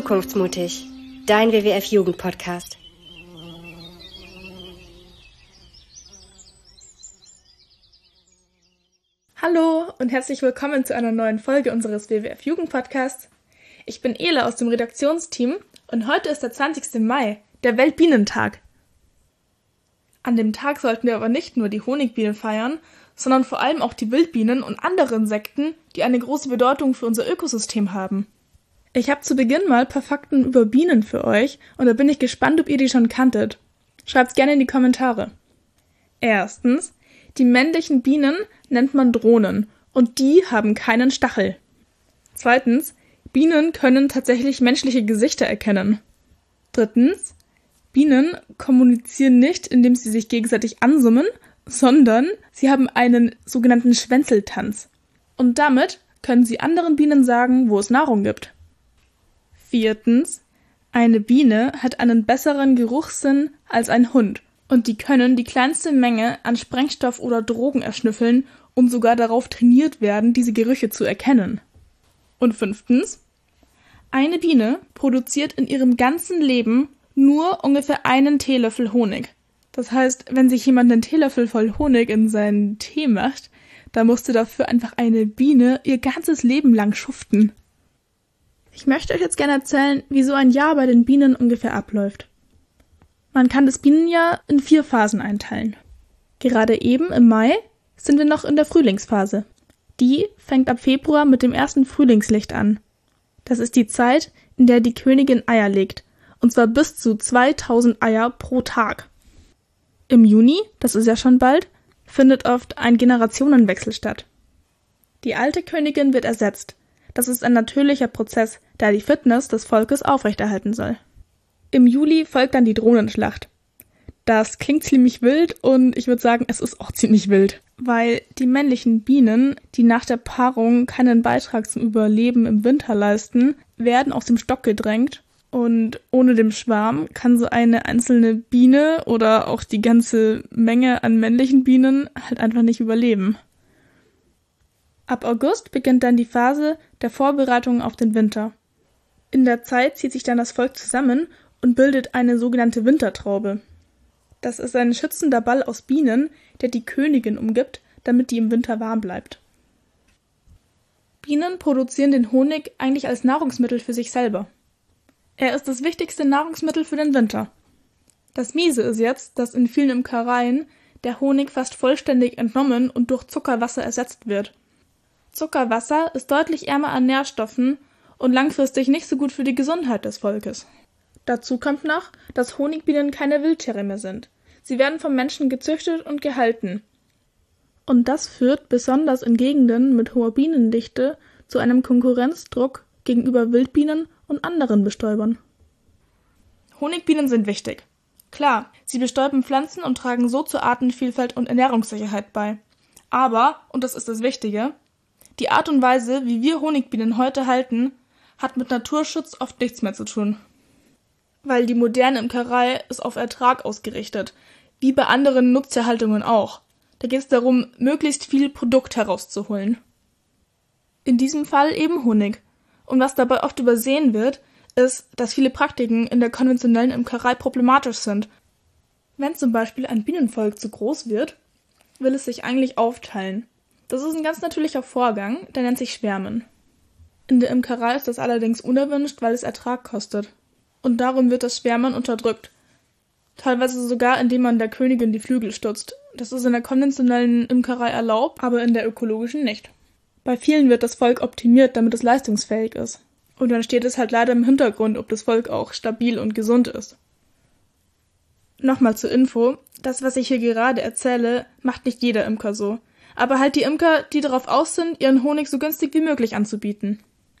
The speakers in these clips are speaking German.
Zukunftsmutig, dein WWF-Jugend-Podcast. Hallo und herzlich willkommen zu einer neuen Folge unseres WWF-Jugend-Podcasts. Ich bin Ela aus dem Redaktionsteam und heute ist der 20. Mai, der Weltbienentag. An dem Tag sollten wir aber nicht nur die Honigbienen feiern, sondern vor allem auch die Wildbienen und andere Insekten, die eine große Bedeutung für unser Ökosystem haben. Ich habe zu Beginn mal ein paar Fakten über Bienen für euch und da bin ich gespannt, ob ihr die schon kanntet. Schreibt's gerne in die Kommentare. Erstens, die männlichen Bienen nennt man Drohnen und die haben keinen Stachel. Zweitens, Bienen können tatsächlich menschliche Gesichter erkennen. Drittens, Bienen kommunizieren nicht, indem sie sich gegenseitig ansummen, sondern sie haben einen sogenannten Schwänzeltanz. Und damit können sie anderen Bienen sagen, wo es Nahrung gibt. Viertens, eine Biene hat einen besseren Geruchssinn als ein Hund und die können die kleinste Menge an Sprengstoff oder Drogen erschnüffeln und sogar darauf trainiert werden, diese Gerüche zu erkennen. Und fünftens, eine Biene produziert in ihrem ganzen Leben nur ungefähr einen Teelöffel Honig. Das heißt, wenn sich jemand einen Teelöffel voll Honig in seinen Tee macht, dann musste dafür einfach eine Biene ihr ganzes Leben lang schuften. Ich möchte euch jetzt gerne erzählen, wie so ein Jahr bei den Bienen ungefähr abläuft. Man kann das Bienenjahr in 4 Phasen einteilen. Gerade eben im Mai sind wir noch in der Frühlingsphase. Die fängt ab Februar mit dem ersten Frühlingslicht an. Das ist die Zeit, in der die Königin Eier legt, und zwar bis zu 2000 Eier pro Tag. Im Juni, das ist ja schon bald, findet oft ein Generationenwechsel statt. Die alte Königin wird ersetzt. Das ist ein natürlicher Prozess, der die Fitness des Volkes aufrechterhalten soll. Im Juli folgt dann die Drohnenschlacht. Das klingt ziemlich wild und ich würde sagen, es ist auch ziemlich wild, weil die männlichen Bienen, die nach der Paarung keinen Beitrag zum Überleben im Winter leisten, werden aus dem Stock gedrängt und ohne den Schwarm kann so eine einzelne Biene oder auch die ganze Menge an männlichen Bienen halt einfach nicht überleben. Ab August beginnt dann die Phase der Vorbereitung auf den Winter. In der Zeit zieht sich dann das Volk zusammen und bildet eine sogenannte Wintertraube. Das ist ein schützender Ball aus Bienen, der die Königin umgibt, damit die im Winter warm bleibt. Bienen produzieren den Honig eigentlich als Nahrungsmittel für sich selber. Er ist das wichtigste Nahrungsmittel für den Winter. Das Miese ist jetzt, dass in vielen Imkereien der Honig fast vollständig entnommen und durch Zuckerwasser ersetzt wird. Zuckerwasser ist deutlich ärmer an Nährstoffen und langfristig nicht so gut für die Gesundheit des Volkes. Dazu kommt noch, dass Honigbienen keine Wildtiere mehr sind. Sie werden vom Menschen gezüchtet und gehalten. Und das führt besonders in Gegenden mit hoher Bienendichte zu einem Konkurrenzdruck gegenüber Wildbienen und anderen Bestäubern. Honigbienen sind wichtig. Klar, sie bestäuben Pflanzen und tragen so zur Artenvielfalt und Ernährungssicherheit bei. Aber, und das ist das Wichtige, die Art und Weise, wie wir Honigbienen heute halten, hat mit Naturschutz oft nichts mehr zu tun. Weil die moderne Imkerei ist auf Ertrag ausgerichtet, wie bei anderen Nutztierhaltungen auch. Da geht es darum, möglichst viel Produkt herauszuholen. In diesem Fall eben Honig. Und was dabei oft übersehen wird, ist, dass viele Praktiken in der konventionellen Imkerei problematisch sind. Wenn zum Beispiel ein Bienenvolk zu groß wird, will es sich eigentlich aufteilen. Das ist ein ganz natürlicher Vorgang, der nennt sich Schwärmen. In der Imkerei ist das allerdings unerwünscht, weil es Ertrag kostet. Und darum wird das Schwärmen unterdrückt. Teilweise sogar, indem man der Königin die Flügel stutzt. Das ist in der konventionellen Imkerei erlaubt, aber in der ökologischen nicht. Bei vielen wird das Volk optimiert, damit es leistungsfähig ist. Und dann steht es halt leider im Hintergrund, ob das Volk auch stabil und gesund ist. Nochmal zur Info, das, was ich hier gerade erzähle, macht nicht jeder Imker so. Aber halt die Imker, die darauf aus sind, ihren Honig so günstig wie möglich anzubieten.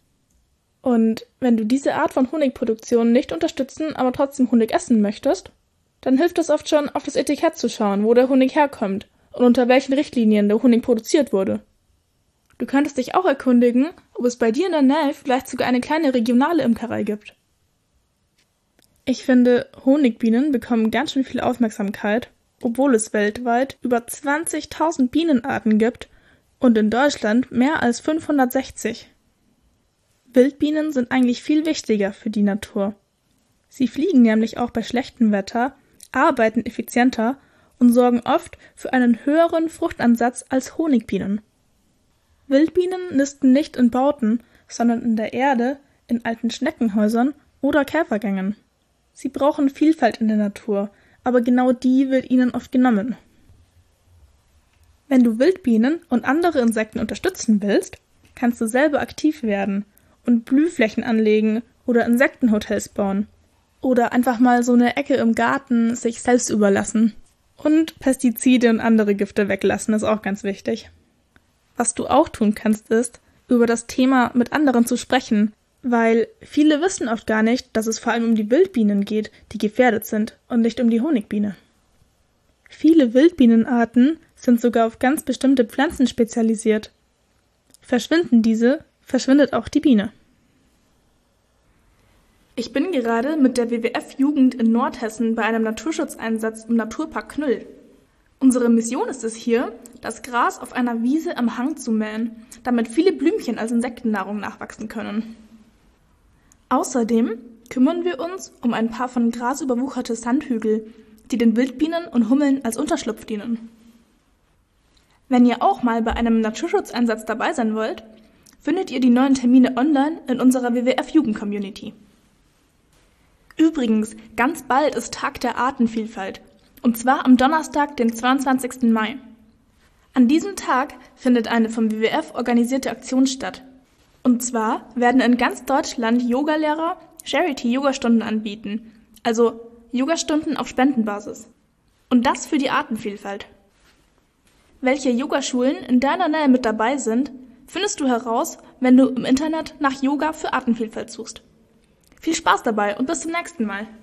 Und wenn du diese Art von Honigproduktion nicht unterstützen, aber trotzdem Honig essen möchtest, dann hilft es oft schon, auf das Etikett zu schauen, wo der Honig herkommt und unter welchen Richtlinien der Honig produziert wurde. Du könntest dich auch erkundigen, ob es bei dir in der Nähe vielleicht sogar eine kleine regionale Imkerei gibt. Ich finde, Honigbienen bekommen ganz schön viel Aufmerksamkeit, obwohl es weltweit über 20.000 Bienenarten gibt und in Deutschland mehr als 560. Wildbienen sind eigentlich viel wichtiger für die Natur. Sie fliegen nämlich auch bei schlechtem Wetter, arbeiten effizienter und sorgen oft für einen höheren Fruchtansatz als Honigbienen. Wildbienen nisten nicht in Bauten, sondern in der Erde, in alten Schneckenhäusern oder Käfergängen. Sie brauchen Vielfalt in der Natur, aber genau die wird ihnen oft genommen. Wenn du Wildbienen und andere Insekten unterstützen willst, kannst du selber aktiv werden und Blühflächen anlegen oder Insektenhotels bauen. Oder einfach mal so eine Ecke im Garten sich selbst überlassen. Und Pestizide und andere Gifte weglassen, ist auch ganz wichtig. Was du auch tun kannst, ist, über das Thema mit anderen zu sprechen, weil viele wissen oft gar nicht, dass es vor allem um die Wildbienen geht, die gefährdet sind und nicht um die Honigbiene. Viele Wildbienenarten sind sogar auf ganz bestimmte Pflanzen spezialisiert. Verschwinden diese, verschwindet auch die Biene. Ich bin gerade mit der WWF-Jugend in Nordhessen bei einem Naturschutzeinsatz im Naturpark Knüll. Unsere Mission ist es hier, das Gras auf einer Wiese am Hang zu mähen, damit viele Blümchen als Insektennahrung nachwachsen können. Außerdem kümmern wir uns um ein paar von Gras überwucherte Sandhügel, die den Wildbienen und Hummeln als Unterschlupf dienen. Wenn ihr auch mal bei einem Naturschutzeinsatz dabei sein wollt, findet ihr die neuen Termine online in unserer WWF-Jugend-Community. Übrigens, ganz bald ist Tag der Artenvielfalt, und zwar am Donnerstag, den 22. Mai. An diesem Tag findet eine vom WWF organisierte Aktion statt. Und zwar werden in ganz Deutschland Yogalehrer Charity-Yogastunden anbieten, also Yogastunden auf Spendenbasis. Und das für die Artenvielfalt. Welche Yogaschulen in deiner Nähe mit dabei sind, findest du heraus, wenn du im Internet nach Yoga für Artenvielfalt suchst. Viel Spaß dabei und bis zum nächsten Mal.